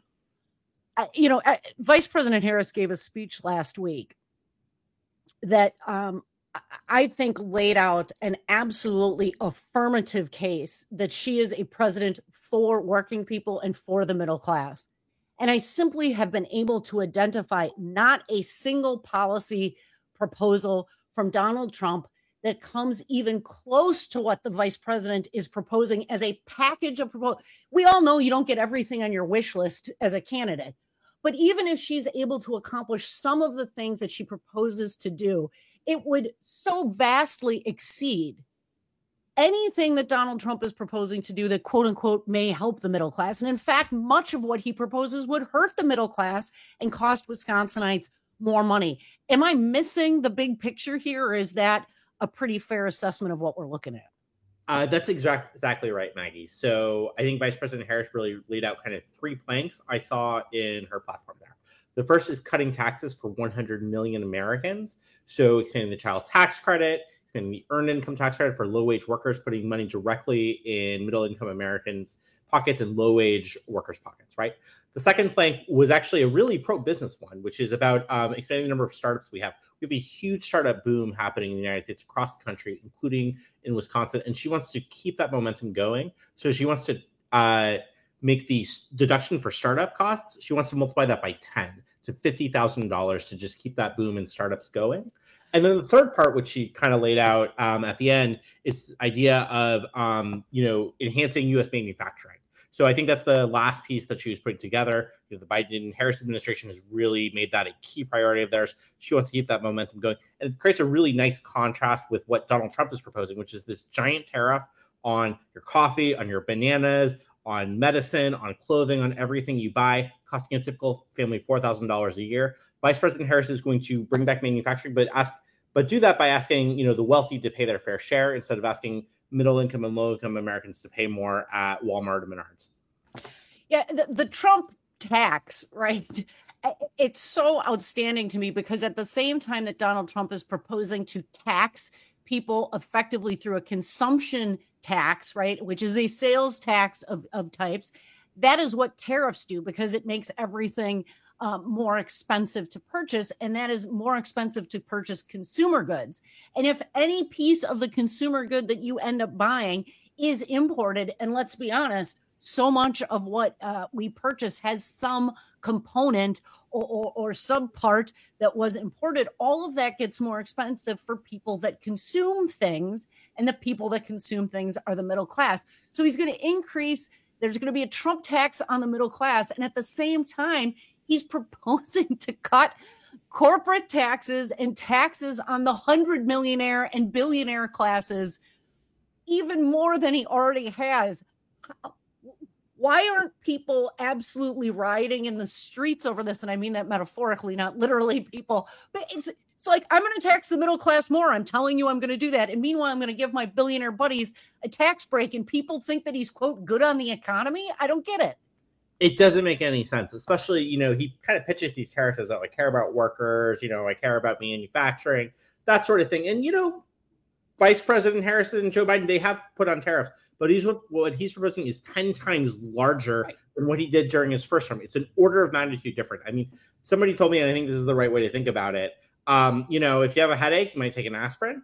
Uh, you know, uh, Vice President Harris gave a speech last week that um, I think laid out an absolutely affirmative case that she is a president for working people and for the middle class. And I simply have been able to identify not a single policy proposal from Donald Trump that comes even close to what the vice president is proposing as a package of proposals. We all know you don't get everything on your wish list as a candidate. But even if she's able to accomplish some of the things that she proposes to do, it would so vastly exceed anything that Donald Trump is proposing to do that, quote unquote, may help the middle class. And in fact, much of what he proposes would hurt the middle class and cost Wisconsinites more money. Am I missing the big picture here, or is that a pretty fair assessment of what we're looking at? Uh, that's exact, exactly right, Maggie. So I think Vice President Harris really laid out kind of three planks I saw in her platform there. The first is cutting taxes for one hundred million Americans. So expanding the child tax credit, expanding the earned income tax credit for low-wage workers, putting money directly in middle-income Americans' pockets and low-wage workers' pockets, right? The second plank was actually a really pro-business one, which is about um, expanding the number of startups we have. We have a huge startup boom happening in the United States across the country, including in Wisconsin, and she wants to keep that momentum going. So she wants to uh, make the deduction for startup costs. She wants to multiply that by ten to fifty thousand dollars to just keep that boom in startups going. And then the third part, which she kind of laid out um, at the end, is this idea of um, you know enhancing U S manufacturing. So I think that's the last piece that she was putting together. You know, the Biden-Harris administration has really made that a key priority of theirs. She wants to keep that momentum going. And it creates a really nice contrast with what Donald Trump is proposing, which is this giant tariff on your coffee, on your bananas, on medicine, on clothing, on everything you buy, costing a typical family four thousand dollars a year. Vice President Harris is going to bring back manufacturing, but ask but do that by asking, you know, the wealthy to pay their fair share instead of asking middle income and low income Americans to pay more at Walmart and Menards. Yeah, the, the Trump tax, right? It's so outstanding to me because at the same time that Donald Trump is proposing to tax people effectively through a consumption tax, right, which is a sales tax of, of types, that is what tariffs do because it makes everything um, more expensive to purchase, and that is more expensive to purchase consumer goods. And if any piece of the consumer good that you end up buying is imported, and let's be honest, so much of what uh, we purchase has some component or, or, or subpart that was imported. All of that gets more expensive for people that consume things, and the people that consume things are the middle class. So he's going to increase, there's going to be a Trump tax on the middle class. And at the same time, he's proposing to cut corporate taxes and taxes on the hundred millionaire and billionaire classes even more than he already has. Why aren't people absolutely rioting in the streets over this? And I mean that metaphorically, not literally, people. But it's it's like, I'm going to tax the middle class more. I'm telling you I'm going to do that. And meanwhile, I'm going to give my billionaire buddies a tax break. And people think that he's, quote, good on the economy. I don't get it. It doesn't make any sense, especially, you know, he kind of pitches these tariffs as, oh, I care about workers, you know, I care about manufacturing, that sort of thing. And, you know, Vice President Harris and Joe Biden, they have put on tariffs. But he's what, what he's proposing is ten times larger right. than what he did during his first term. It's an order of magnitude different. I mean, somebody told me, and I think this is the right way to think about it. Um, you know, if you have a headache, you might take an aspirin.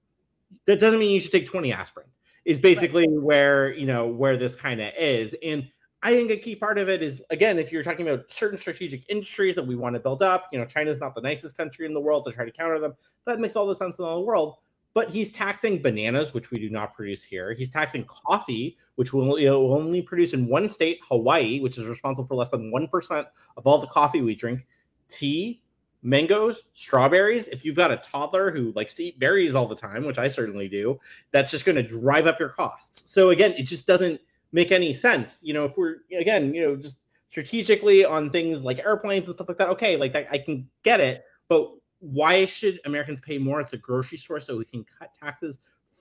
That doesn't mean you should take twenty aspirin. It's basically right. where, you know, where this kind of is. And I think a key part of it is, again, if you're talking about certain strategic industries that we want to build up, you know, China's not the nicest country in the world to try to counter them. That makes all the sense in the world. But he's taxing bananas, which we do not produce here. He's taxing coffee, which we'll, you know, we'll only produce in one state, Hawaii, which is responsible for less than one percent of all the coffee we drink. Tea, mangoes, strawberries. If you've got a toddler who likes to eat berries all the time, which I certainly do, that's just going to drive up your costs. So again, it just doesn't make any sense. You know, if we're, again, you know, just strategically on things like airplanes and stuff like that, okay, like that, I can get it. But why should Americans pay more at the grocery store so we can cut taxes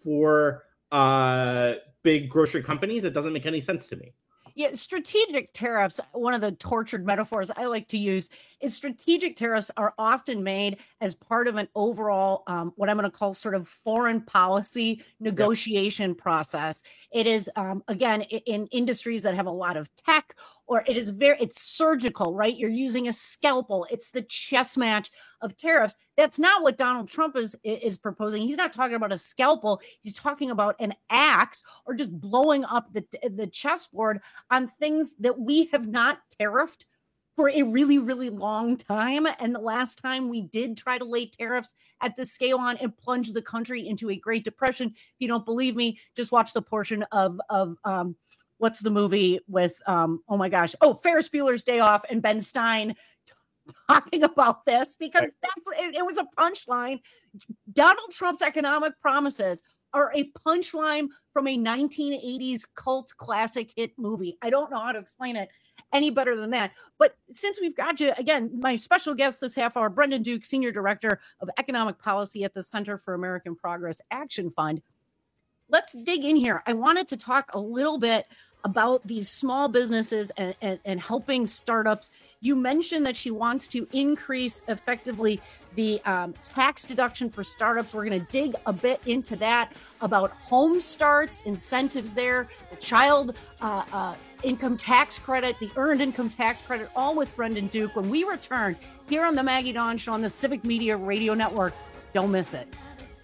for uh, big grocery companies? It doesn't make any sense to me. Yeah, strategic tariffs, one of the tortured metaphors I like to use is strategic tariffs are often made as part of an overall, um, what I'm going to call sort of foreign policy negotiation yep. process. It is, um, again, in industries that have a lot of tech, or it is very, it's surgical, right? You're using a scalpel. It's the chess match of tariffs. That's not what Donald Trump is, is proposing. He's not talking about a scalpel. He's talking about an axe or just blowing up the, the chessboard on things that we have not tariffed for a really, really long time. And the last time we did try to lay tariffs at this scale on, it plunged the country into a Great Depression. If you don't believe me, just watch the portion of, of um, what's the movie with, um, oh my gosh, oh, Ferris Bueller's Day Off and Ben Stein talking about this, because that's it, it was a punchline. Donald Trump's economic promises are a punchline from a nineteen eighties cult classic hit movie. I don't know how to explain it any better than that. But since we've got you, again, my special guest this half hour, Brendan Duke, Senior Director of Economic Policy at the Center for American Progress Action Fund. Let's dig in here. I wanted to talk a little bit about these small businesses and, and, and helping startups. You mentioned that she wants to increase effectively the um, tax deduction for startups. We're going to dig a bit into that, about home starts, incentives there, the child uh, uh, income tax credit, the earned income tax credit, all with Brendan Duke when we return here on the Maggie Dawn Show on the Civic Media Radio Network. Don't miss it.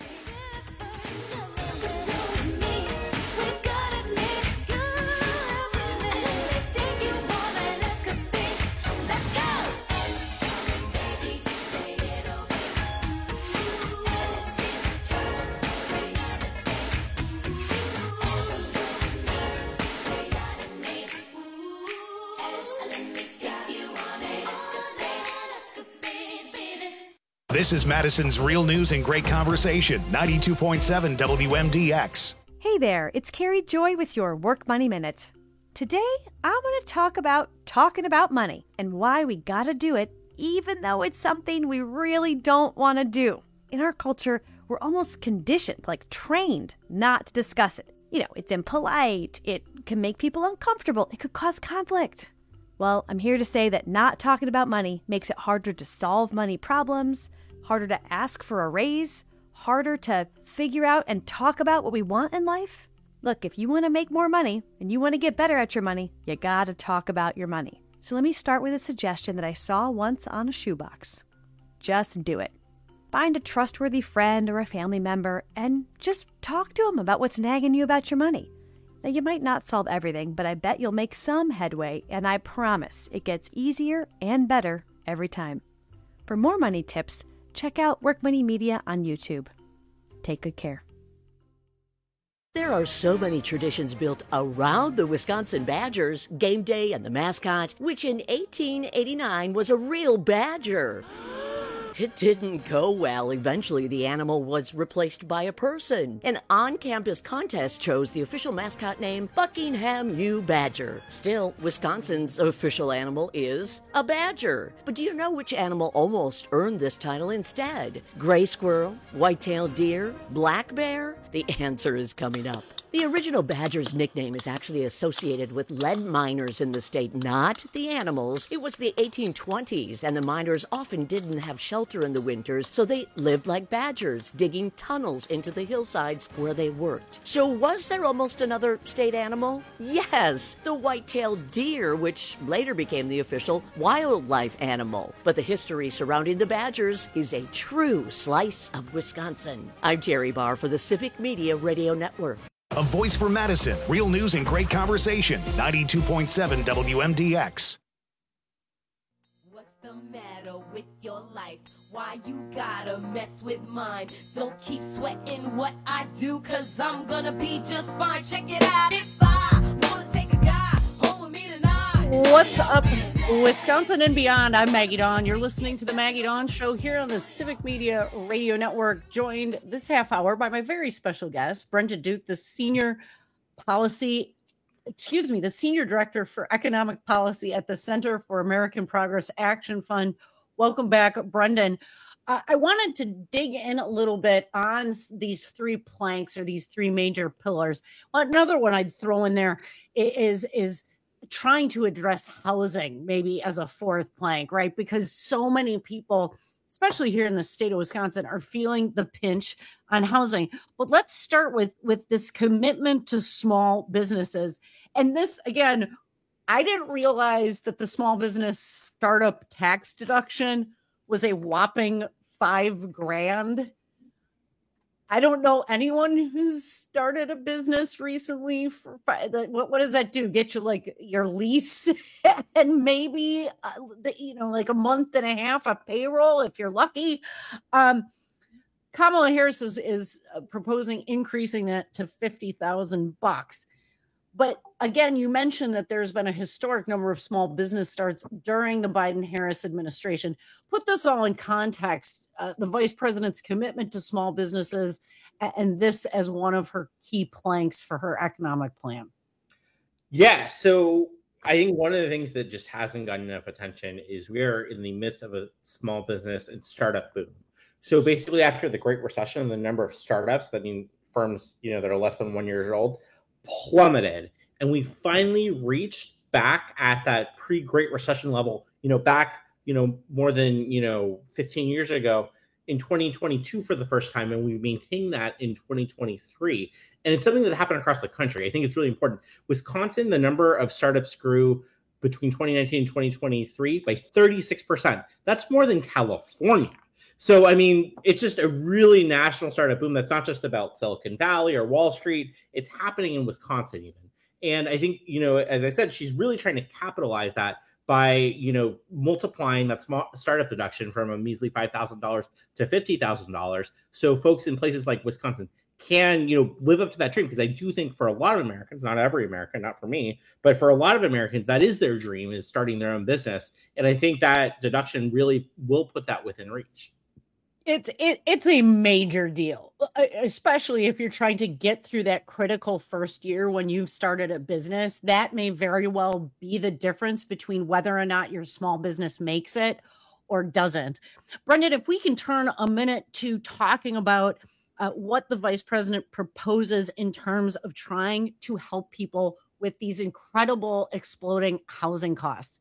This is Madison's Real News and Great Conversation, ninety-two point seven W M D X. Hey there, it's Carrie Joy with your Work Money Minute. Today, I want to talk about talking about money and why we gotta do it, even though it's something we really don't want to do. in our culture, we're almost conditioned, like trained, not to discuss it. You know, it's impolite, it can make people uncomfortable, it could cause conflict. Well, I'm here to say that not talking about money makes it harder to solve money problems, harder to ask for a raise, harder to figure out and talk about what we want in life. Look, if you want to make more money and you want to get better at your money, you gotta talk about your money. So let me start with a suggestion that I saw once on a shoebox. Just do it. Find a trustworthy friend or a family member and just talk to them about what's nagging you about your money. Now, you might not solve everything, but I bet you'll make some headway, and I promise it gets easier and better every time. For more money tips, check out Work Money Media on YouTube. Take good care. There are so many traditions built around the Wisconsin Badgers, game day and the mascot, which in eighteen eighty-nine was a real badger. It didn't go well. Eventually, the animal was replaced by a person. An on-campus contest chose the official mascot name Buckingham U. Badger. Still, Wisconsin's official animal is a badger. But do you know which animal almost earned this title instead? Gray squirrel, white-tailed deer, black bear? The answer is coming up. The original badger's nickname is actually associated with lead miners in the state, not the animals. It was the eighteen twenties, and the miners often didn't have shelter in the winters, so they lived like badgers, digging tunnels into the hillsides where they worked. So was there almost another state animal? Yes, the white-tailed deer, which later became the official wildlife animal. But the history surrounding the badgers is a true slice of Wisconsin. I'm Terry Barr for the Civic Media Radio Network. A voice for Madison. Real news and great conversation. ninety-two point seven W M D X. What's the matter with your life? Why you gotta mess with mine? Don't keep sweating what I do, cause I'm gonna be just fine. Check it out. If I wanna take a guy home with me tonight. What's up, Wisconsin and beyond? I'm Maggie Dawn. You're listening to the Maggie Dawn Show here on the Civic Media Radio Network, joined this half hour by my very special guest, Brenda Duke, the Senior Policy, excuse me, the Senior Director for Economic Policy at the Center for American Progress Action Fund. Welcome back, Brendan. Uh, I wanted to dig in a little bit on these three planks or these three major pillars. Well, another one I'd throw in there is, is trying to address housing maybe as a fourth plank, right? Because so many people, especially here in the state of Wisconsin, are feeling the pinch on housing. But let's start with, with this commitment to small businesses. And this, again, I didn't realize that the small business startup tax deduction was a whopping five grand. I don't know anyone who's started a business recently. For what, what does that do? Get you like your lease and maybe, uh, the, you know, like a month and a half of payroll if you're lucky. Um, Kamala Harris is, is proposing increasing that to fifty thousand bucks. But again, you mentioned that there's been a historic number of small business starts during the Biden-Harris administration. Put this all in context, uh, the vice president's commitment to small businesses and this as one of her key planks for her economic plan. Yeah, so I think one of the things that just hasn't gotten enough attention is we're in the midst of a small business and startup boom. So basically after the Great Recession, the number of startups, that mean firms, you know, that are less than one year old, plummeted, and we finally reached back at that pre-Great Recession level, you know, back, you know, more than, you know, fifteen years ago in twenty twenty-two for the first time, and we maintained that in twenty twenty-three. And it's something that happened across the country. I think it's really important. Wisconsin, the number of startups grew between twenty nineteen and twenty twenty-three by thirty-six percent. That's more than California. So, I mean, it's just a really national startup boom that's not just about Silicon Valley or Wall Street. It's happening in Wisconsin even. And I think, you know, as I said, she's really trying to capitalize that by, you know, multiplying that small startup deduction from a measly five thousand dollars to fifty thousand dollars. So folks in places like Wisconsin can, you know, live up to that dream. Because I do think for a lot of Americans, not every American, not for me, but for a lot of Americans, that is their dream, is starting their own business. And I think that deduction really will put that within reach. It's it, it's a major deal, especially if you're trying to get through that critical first year when you've started a business. That may very well be the difference between whether or not your small business makes it or doesn't. Brendan, if we can turn a minute to talking about uh, what the vice president proposes in terms of trying to help people with these incredible exploding housing costs.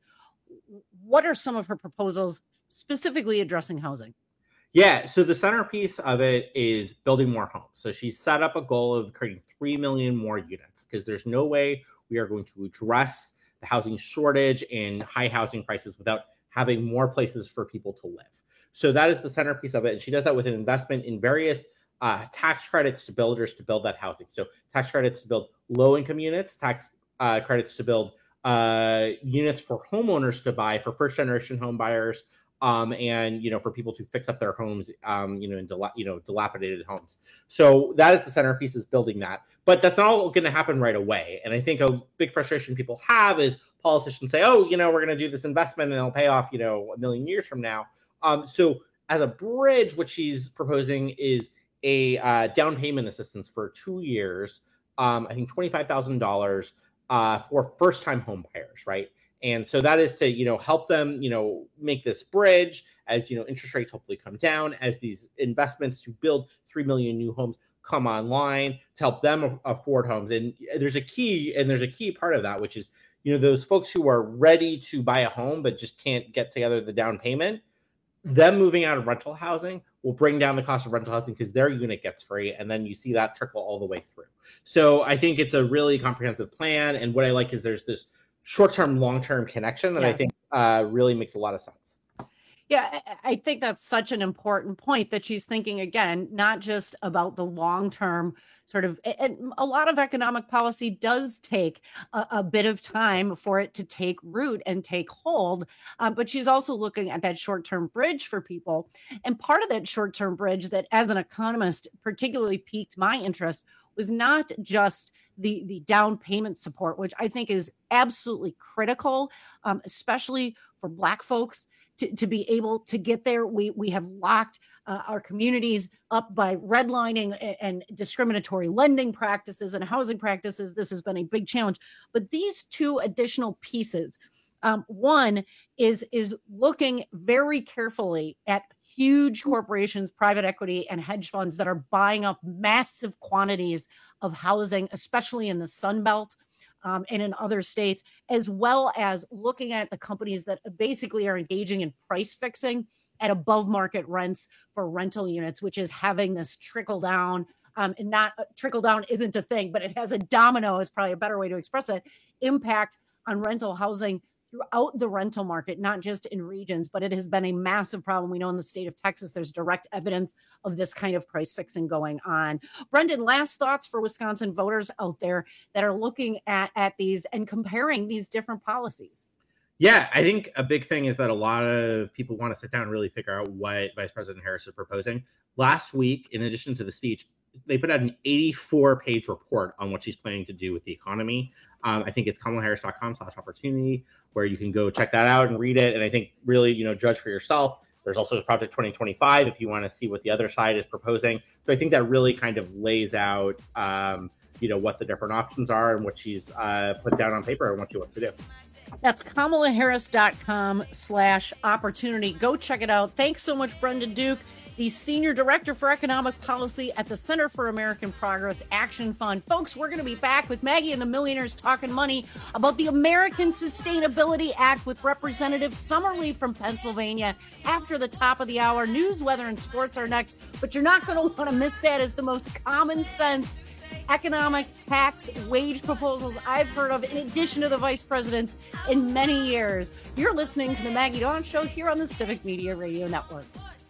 What are some of her proposals specifically addressing housing? Yeah, so the centerpiece of it is building more homes. So she's set up a goal of creating three million more units because there's no way we are going to address the housing shortage and high housing prices without having more places for people to live. So that is the centerpiece of it. And she does that with an investment in various uh, tax credits to builders to build that housing. So tax credits to build low-income units, tax uh, credits to build uh, units for homeowners to buy, for first-generation home buyers, um, and, you know, for people to fix up their homes, um, you know, in dila- you know, dilapidated homes. So that is the centerpiece, is building that. But that's not all going to happen right away. And I think a big frustration people have is politicians say, oh, you know, we're going to do this investment and it'll pay off, you know, a million years from now. Um, so as a bridge, what she's proposing is a uh, down payment assistance for two years, um, I think twenty-five thousand dollars uh, for first-time home buyers, right? And so that is to, you know, help them, you know, make this bridge as, you know, interest rates hopefully come down, as these investments to build three million new homes come online, to help them afford homes. And there's a key, and there's a key part of that, which is, you know, those folks who are ready to buy a home but just can't get together the down payment, them moving out of rental housing will bring down the cost of rental housing because their unit gets free. And then you see that trickle all the way through. So I think it's a really comprehensive plan. And what I like is there's this short-term, long-term connection that yes. I think uh, really makes a lot of sense. Yeah, I think that's such an important point, that she's thinking, again, not just about the long-term sort of, and a lot of economic policy does take a, a bit of time for it to take root and take hold. Um, but she's also looking at that short-term bridge for people. And part of that short-term bridge that, as an economist, particularly piqued my interest was not just the, the down payment support, which I think is absolutely critical, um, especially for Black folks to, to be able to get there. We, we have locked uh, our communities up by redlining and, and discriminatory lending practices and housing practices. This has been a big challenge. But these two additional pieces, um, one is, is looking very carefully at huge corporations, private equity, and hedge funds that are buying up massive quantities of housing, especially in the Sun Belt um, and in other states, as well as looking at the companies that basically are engaging in price fixing at above market rents for rental units, which is having this trickle down. Um, and not uh, trickle down isn't a thing, but it has a domino, is probably a better way to express it, impact on rental housing throughout the rental market, not just in regions, but it has been a massive problem. We know in the state of Texas, there's direct evidence of this kind of price fixing going on. Brendan, last thoughts for Wisconsin voters out there that are looking at, at these and comparing these different policies. Yeah, I think a big thing is that a lot of people want to sit down and really figure out what Vice President Harris is proposing. Last week, in addition to the speech, they put out an eighty-four page report on what she's planning to do with the economy. Um, I think it's kamala harris dot com slash opportunity, where you can go check that out and read it. And I think really, you know, judge for yourself. There's also Project twenty twenty-five if you want to see what the other side is proposing. So I think that really kind of lays out, um, you know, what the different options are and what she's uh, put down on paper and what she wants to do. That's kamala harris dot com slash opportunity. Go check it out. Thanks so much, Brendan Duke, the Senior Director for Economic Policy at the Center for American Progress Action Fund. Folks, we're going to be back with Maggie and the Millionaires Talking Money about the American Sustainability Act with Representative Summerlee from Pennsylvania after the top of the hour. News, weather, and sports are next, but you're not going to want to miss that as the most common sense economic, tax, wage proposals I've heard of, in addition to the vice president's, in many years. You're listening to the Maggie Dawn Show here on the Civic Media Radio Network.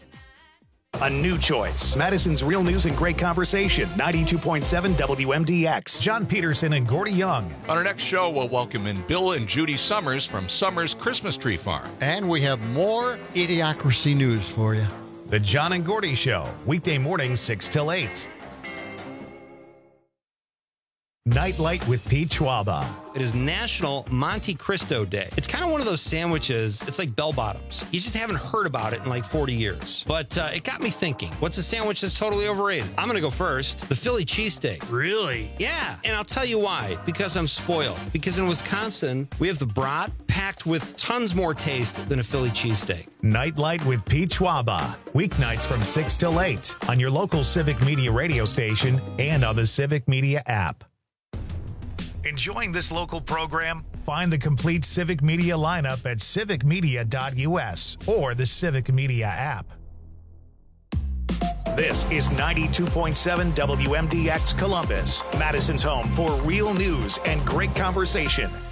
A new choice. Madison's Real News and Great Conversation. ninety-two point seven W M D X. John Peterson and Gordy Young. On our next show, we'll welcome in Bill and Judy Summers from Summers Christmas Tree Farm. And we have more Idiocracy news for you. The John and Gordy Show. Weekday mornings, six till eight. Nightlight with Pete Schwaba. It is National Monte Cristo Day. It's kind of one of those sandwiches, it's like bell bottoms. You just haven't heard about it in like forty years. But uh, it got me thinking, what's a sandwich that's totally overrated? I'm going to go first. The Philly cheesesteak. Really? Yeah, and I'll tell you why. Because I'm spoiled. Because in Wisconsin, we have the brat packed with tons more taste than a Philly cheesesteak. Nightlight with Pete Schwaba. Weeknights from six till eight on your local Civic Media radio station and on the Civic Media app. Enjoying this local program? Find the complete Civic Media lineup at civic media dot u s or the Civic Media app. This is ninety-two point seven W M D X Columbus, Madison's home for real news and great conversation.